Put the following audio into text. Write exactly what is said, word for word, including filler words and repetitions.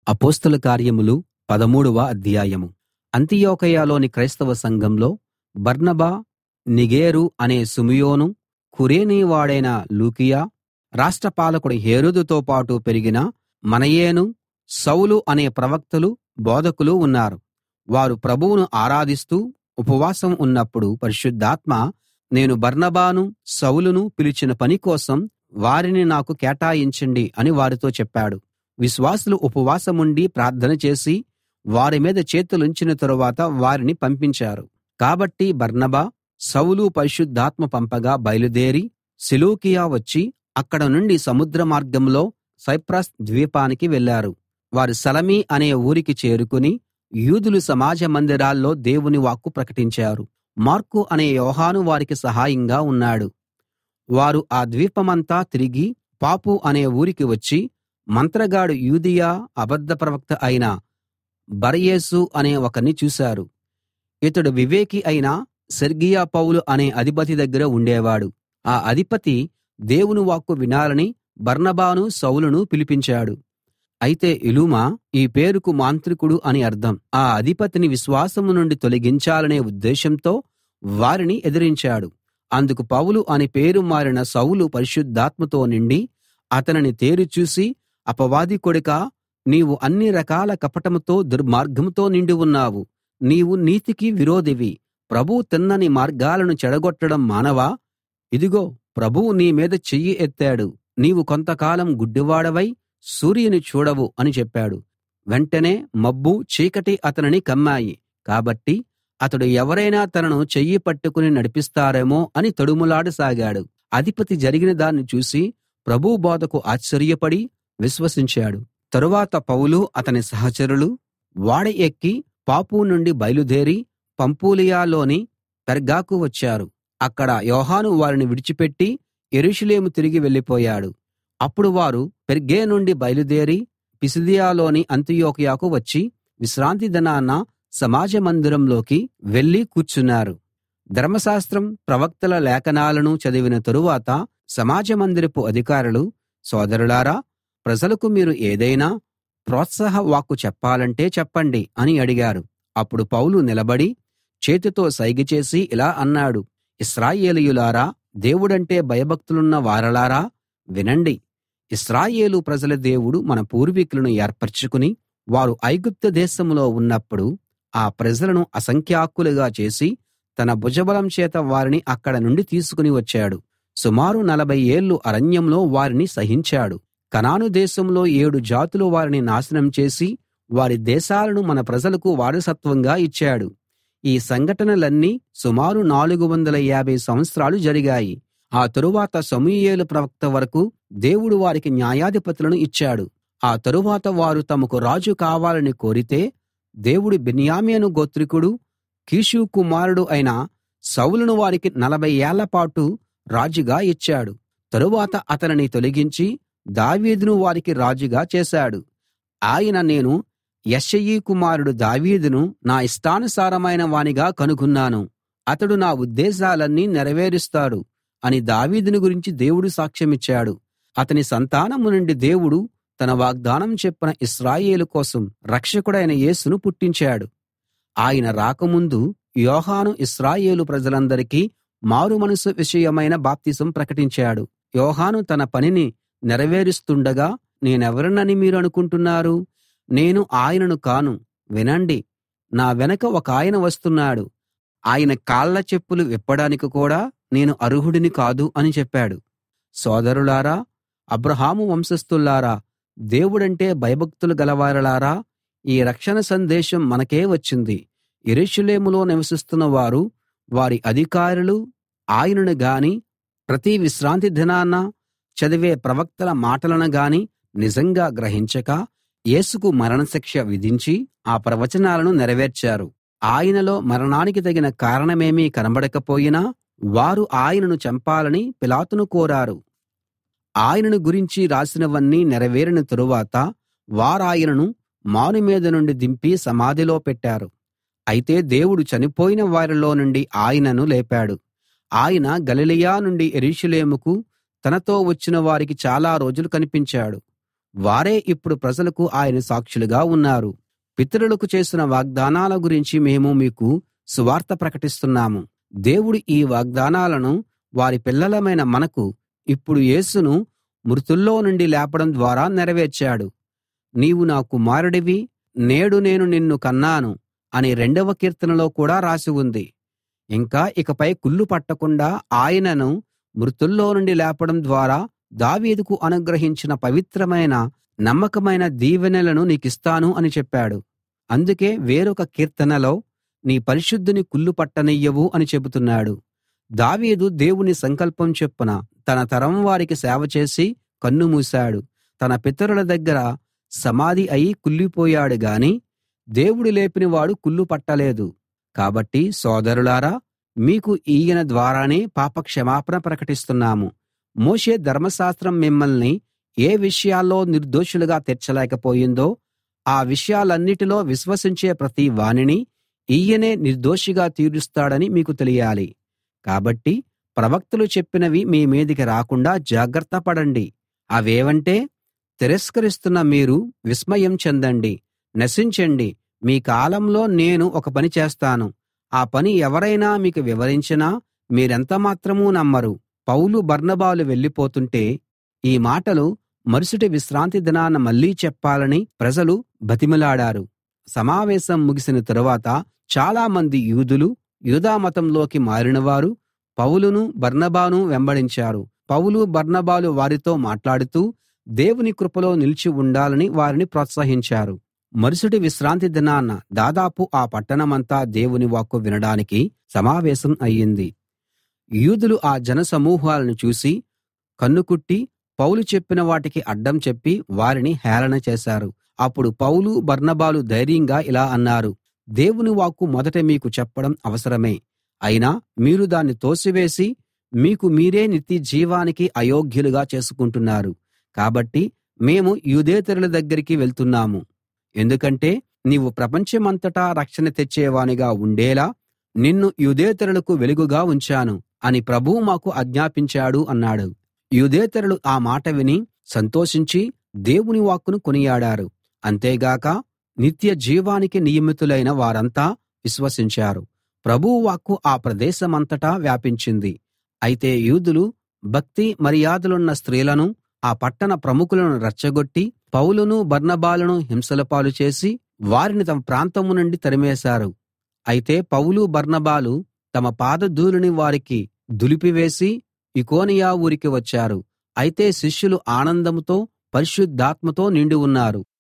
అపొస్తలుల కార్యములు పదమూడవ అధ్యాయం. అంతియొకయలోని క్రైస్తవ సంఘంలో బర్నబా, నీగేరు అనే సిమియోను, కురేనీవాడైన లూకియ, రాష్ట్రపాలకుడు హేరోదుతో పాటు పెరిగిన మనయేను, సౌలు అనే ప్రవక్తలు, బోధకులు ఉన్నారు. వారు ప్రభువును ఆరాధిస్తూ ఉపవాసం ఉన్నప్పుడు పరిశుద్ధాత్మ నేను బర్నబాను, సౌలును పిలిచిన పని కోసం వారిని నాకు కేటాయించండి అని వారితో చెప్పాడు. విశ్వాసులు ఉపవాసముండి ప్రార్థన చేసి వారి మీద చేతులుంచిన తరువాత వారిని పంపించారు. కాబట్టి బర్నబా, సౌలు పరిశుద్ధాత్మ పంపగా బయలుదేరి సెలూకియ వచ్చి అక్కడ నుండి సముద్ర మార్గంలో సైప్రస్ ద్వీపానికి వెళ్ళారు. వారు సలమీ అనే ఊరికి చేరుకుని యూదుల సమాజ మందిరాల్లో దేవుని వాక్కు ప్రకటించారు. మార్కు అనే యోహాను వారికి సహాయంగా ఉన్నాడు. వారు ఆ ద్వీపమంతా తిరిగి పాపు అనే ఊరికి వచ్చి మంత్రగాడు యూదియ అబద్ధ ప్రవక్త అయిన బరయేసు అనే ఒకణ్ణి చూశారు. ఇతడు వివేకి అయిన సెర్గియ పౌలు అనే అధిపతి దగ్గర ఉండేవాడు. ఆ అధిపతి దేవుని వాక్కు వినాలని బర్నబాను, సౌలును పిలిపించాడు. అయితే ఎలూమా ఈ పేరుకు మాంత్రికుడు అని అర్థం. ఆ అధిపతిని విశ్వాసం నుండి తొలగించాలనే ఉద్దేశంతో వారిని ఎదిరించాడు. అందుకు పౌలు అని పేరు మారిన సౌలు పరిశుద్ధాత్మతో నిండి అతనిని తేరి చూసి, అపవాది కొడుకా, నీవు అన్ని రకాల కపటంతో దుర్మార్గంతో నిండి ఉన్నావు. నీవు నీతికి విరోధివి. ప్రభువు తిన్నని మార్గాలను చెడగొట్టడం మానవా? ఇదిగో ప్రభువు నీ మీద చెయ్యి ఎత్తాడు. నీవు కొంతకాలం గుడ్డివాడవై సూర్యుని చూడవు అని చెప్పాడు. వెంటనే మబ్బు, చీకటి అతనిని కమ్మాయి. కాబట్టి అతడు ఎవరైనా తనను చెయ్యి పట్టుకుని నడిపిస్తారేమో అని తడుములాడసాగాడు. అధిపతి జరిగిన దాన్ని చూసి ప్రభువు బోధకు ఆశ్చర్యపడి విశ్వసించాడు. తరువాత పౌలు అతని సహచరులు ఓడ ఎక్కి పాపు నుండి బయలుదేరి పంఫూలియలోని పెర్గాకు వచ్చారు. అక్కడ యోహాను వారిని విడిచిపెట్టి యెరూషలేము తిరిగి వెళ్ళిపోయాడు. అప్పుడు వారు పెర్గే నుండి బయలుదేరి పిసిదియలోని అంతియొకయకు వచ్చి విశ్రాంతి దినాన సమాజ మందిరంలోకి వెళ్ళి కూర్చున్నారు. ధర్మశాస్త్రం, ప్రవక్తల లేఖనాలను చదివిన తరువాత సమాజ మందిరపు అధికారులు, సోదరులారా, ప్రజలకు మీరు ఏదైనా ప్రోత్సాహ వాక్కు చెప్పాలంటే చెప్పండి అని అడిగారు. అప్పుడు పౌలు నిలబడి చేతితో సైగ చేసి ఇలా అన్నాడు: ఇశ్రాయేలీయులారా, దేవుడంటే భయభక్తులున్న వారలారా, వినండి. ఇశ్రాయేలు ప్రజల దేవుడు మన పూర్వీకులను ఏర్పరచుకుని వారు ఐగుప్తు దేశంలో ఉన్నప్పుడు ఆ ప్రజలను అసంఖ్యాకులుగా చేసి తన భుజబలం చేత వారిని అక్కడ నుండి తీసుకుని వచ్చాడు. సుమారు నలభై ఏళ్ళు అరణ్యంలో వారిని సహించాడు. కనాను దేశంలో ఏడు జాతులు వారిని నాశనం చేసి వారి దేశాలను మన ప్రజలకు వారసత్వంగా ఇచ్చాడు. ఈ సంఘటనలన్నీ సుమారు నాలుగు వందల యాభై సంవత్సరాలు జరిగాయి. ఆ తరువాత సమూయేలు ప్రవక్త వరకు దేవుడు వారికి న్యాయాధిపతులను ఇచ్చాడు. ఆ తరువాత వారు తమకు రాజు కావాలని కోరితే దేవుడు బెన్యామీను గోత్రికుడు, కీషు కుమారుడు అయిన సౌలును వారికి నలభై ఏళ్లపాటు రాజుగా ఇచ్చాడు. తరువాత అతనిని తొలగించి దావీదును వారికి రాజుగా చేశాడు. ఆయన నేను యెష్షయి కుమారుడు దావీదును నా ఇష్టానుసారమైన వానిగా కనుగొన్నాను, అతడు నా ఉద్దేశాలన్నీ నెరవేరుస్తాడు అని దావీదును గురించి దేవుడు సాక్ష్యమిచ్చాడు. అతని సంతానం నుండి దేవుడు తన వాగ్దానం చెప్పిన ఇశ్రాయేలు కోసం రక్షకుడైన యేసును పుట్టించాడు. ఆయన రాకముందు యోహాను ఇశ్రాయేలు ప్రజలందరికీ మారుమనసు విషయమైన బాప్తిసం ప్రకటించాడు. యోహాను తన పనిని నెరవేరుస్తుండగా నేనెవరినని మీరు అనుకుంటున్నారు? నేను ఆయనను కాను. వినండి, నా వెనక ఒక ఆయన వస్తున్నాడు. ఆయన కాళ్ళ చెప్పులు విప్పడానికి కూడా నేను అర్హుడిని కాదు అని చెప్పాడు. సోదరులారా, అబ్రాహాము వంశస్థులారా, దేవుడంటే భయభక్తులు గలవారలారా, ఈ రక్షణ సందేశం మనకే వచ్చింది. యెరూషలేములో నివసిస్తున్న వారు, వారి అధికారులు ఆయనను గాని ప్రతి విశ్రాంతి దినాన చదివే ప్రవక్తల మాటలను గాని నిజంగా గ్రహించక యేసుకు మరణశిక్ష విధించి ఆ ప్రవచనాలను నెరవేర్చారు. ఆయనలో మరణానికి తగిన కారణమేమీ కనబడకపోయినా వారు ఆయనను చంపాలని పిలాతును కోరారు. ఆయనను గురించి రాసినవన్నీ నెరవేరిన తరువాత వారాయనను మాను మీద నుండి దింపి సమాధిలో పెట్టారు. అయితే దేవుడు చనిపోయిన వారిలో నుండి ఆయనను లేపాడు. ఆయన గలిలయ నుండి యెరూషలేముకు తనతో వచ్చిన వారికి చాలా రోజులు కనిపించాడు. వారే ఇప్పుడు ప్రజలకు ఆయన సాక్షులుగా ఉన్నారు. పితరులకు చేసిన వాగ్దానాల గురించి మేము మీకు సువార్త ప్రకటిస్తున్నాము. దేవుడు ఈ వాగ్దానాలను వారి పిల్లలమైన మనకు ఇప్పుడు యేసును మృతుల్లో నుండి లేపడం ద్వారా నెరవేర్చాడు. నీవు నా కుమారుడివి, నేడు నేను నిన్ను కన్నాను అని రెండవ కీర్తనలో కూడా రాసి ఉంది. ఇంకా ఇకపై కుళ్ళు పట్టకుండా ఆయనను మృతుల్లో నుండి లేపడం ద్వారా దావీదుకు అనుగ్రహించిన పవిత్రమైన నమ్మకమైన దీవెనలను నీకిస్తాను అని చెప్పాడు. అందుకే వేరొక కీర్తనలో నీ పరిశుద్ధుని కుళ్ళు పట్టనియ్యవు అని చెబుతున్నాడు. దావీదు దేవుని సంకల్పం చొప్పున తన తరం వారికి సేవ చేసి కన్నుమూశాడు. తన పితరుల దగ్గర సమాధి అయి కుళ్ళిపోయాడు గాని దేవుడు లేపినవాడు కుళ్ళు పట్టలేదు. కాబట్టి సోదరులారా, మీకు ఈయన ద్వారానే పాపక్షమాపణ ప్రకటిస్తున్నాము. మోషే ధర్మశాస్త్రం మిమ్మల్ని ఏ విషయాల్లో నిర్దోషులుగా తీర్చలేకపోయిందో ఆ విషయాలన్నిటిలో విశ్వసించే ప్రతి వానిని ఈయనే నిర్దోషిగా తీరుస్తాడని మీకు తెలియాలి. కాబట్టి ప్రవక్తలు చెప్పినవి మీ మీదికి రాకుండా జాగ్రత్త పడండి. అవేవంటే, తిరస్కరిస్తున్న మీరు విస్మయం చెందండి, నశించండి. మీ కాలంలో నేను ఒక పని చేస్తాను. ఆ పని ఎవరైనా మీకు వివరించినా మీరెంత మాత్రమూ నమ్మరు. పౌలు బర్నబాలు వెళ్ళిపోతుంటే ఈ మాటలు మరుసటి విశ్రాంతి దినాన మళ్ళీ చెప్పాలని ప్రజలు బతిమిలాడారు. సమావేశం ముగిసిన తరువాత చాలామంది యూదులు యూదా మతంలోకి మారినవారు పౌలును బర్నబాను వెంబడించారు. పౌలు బర్నబాలు వారితో మాట్లాడుతూ దేవుని కృపలో నిలిచి ఉండాలని వారిని ప్రోత్సహించారు. మరుసటి విశ్రాంతి దినాన దాదాపు ఆ పట్టణమంతా దేవుని వాక్కు వినడానికి సమావేశం అయ్యింది. యూదులు ఆ జనసమూహాలను చూసి కన్నుకుట్టి పౌలు చెప్పిన వాటికి అడ్డం చెప్పి వారిని హేళన చేశారు. అప్పుడు పౌలు బర్నబాలు ధైర్యంగా ఇలా అన్నారు: దేవుని వాక్కు మొదట మీకు చెప్పడం అవసరమే. అయినా మీరు దాన్ని తోసివేసి మీకు మీరే నిత్య జీవానికి అయోగ్యులుగా చేసుకుంటున్నారు. కాబట్టి మేము యూదేతరుల దగ్గరికి వెళ్తున్నాము. ఎందుకంటే నీవు ప్రపంచమంతటా రక్షణ తెచ్చేవానిగా ఉండేలా నిన్ను యూదేతరులకు వెలుగుగా ఉంచాను అని ప్రభువు మాకు ఆజ్ఞాపించాడు అన్నాడు. యూదేతరులు ఆ మాట విని సంతోషించి దేవుని వాక్కును కొనియాడారు. అంతేగాక నిత్య జీవానికి నియమితులైన వారంతా విశ్వసించారు. ప్రభువు వాక్కు ఆ ప్రదేశమంతటా వ్యాపించింది. అయితే యూదులు భక్తి మర్యాదలున్న స్త్రీలను, ఆ పట్టణ ప్రముఖులను రెచ్చగొట్టి పౌలును బర్నబాలను హింసల పాలు చేసి వారిని తమ ప్రాంతం నుండి తరిమేశారు. అయితే పౌలు బర్నబాలు తమ పాదధూళిని వారికి దులిపివేసి ఇకోనియ ఊరికి వచ్చారు. అయితే శిష్యులు ఆనందంతో పరిశుద్ధాత్మతో నిండి ఉన్నారు.